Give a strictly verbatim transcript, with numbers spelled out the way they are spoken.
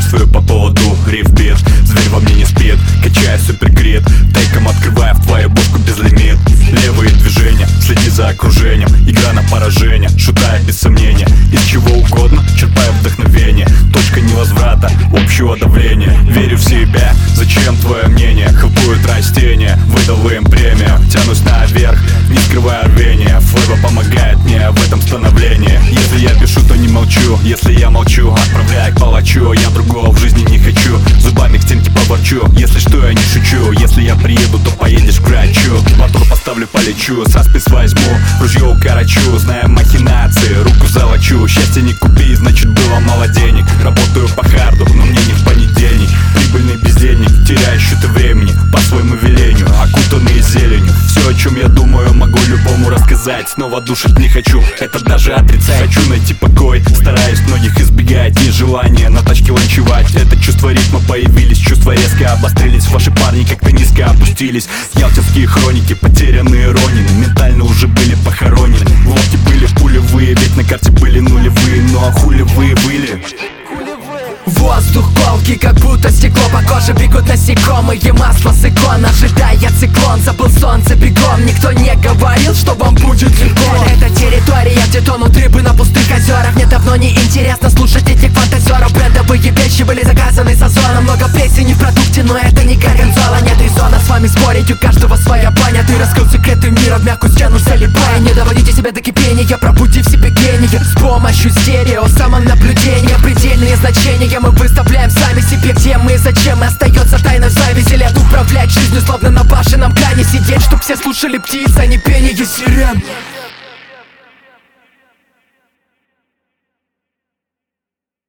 чувствую по поводу риф-бит. Зверь во мне не спит, качая суперкрит. Тейком открывая в твою бошку безлимит. Левые движения, следи за окружением. Игра на поражение, шутая без сомнения. Из чего угодно, черпая вдохновение. Точка невозврата, общего давления. Верю в себя, зачем твое мнение? Хлопают растения, выдал им премию. Тянусь наверх, не скрывая рвения. Флэва помогает мне в этом становлении. Если я пишу, то не молчу. Если я молчу, отправляй к палачу. Я другого в жизни не хочу, зубами к стенке поворчу. Если что, я не шучу. Если я приеду, то поедешь к врачу. Мотор поставлю, полечу, саспенс возьму. Ружье укорочу, зная махинации. Руку золочу, счастье не купи, значит было мало денег. Работаю по харду, но мне не в понедельник. Прибыльный бездельник, теряю счеты времени. По своему велению, окутанный зеленью. Все, о чем я думаю, могу любому рассказать. Снова душить не хочу, это даже отрицать. Хочу найти покой, стараюсь многих избегать. Нежелание на тачке ланчевать. Это чувство ритма появились, чувства резко обострились. Ваши парни как-то низко опустились. Ялтинские хроники, потерянные ронины. Ментально уже были похоронены. В лодке были пулевые, ведь на карте были нулевые. Ну а хули вы были? Воздух колкий, как будто стекло. По коже бегут насекомые, масло с икон. Ожидая циклон, забыл солнце бегом. Никто не говорил, что вам будет легко. Это территория, где тонут рыбы на пустых озерах. Мне давно не интересно слушать этих фантазеров. Брендовые вещи были заказаны с озоном. Много плесени в продукте, но это не горгонзола. Нет резона с вами спорить, у каждого своя баня. Ты раскрыл секреты мира, в мягкую стену залипая. Не доводите себя до кипения, пробуди в себе гения. С помощью стерео, самонаблюдения. Предельные значения мы выставляем сами себе, где мы и зачем. И остается тайной зависть. Лет управлять жизнью, словно на башенном кране сидеть, чтоб все слушали птиц, а не пение сирен.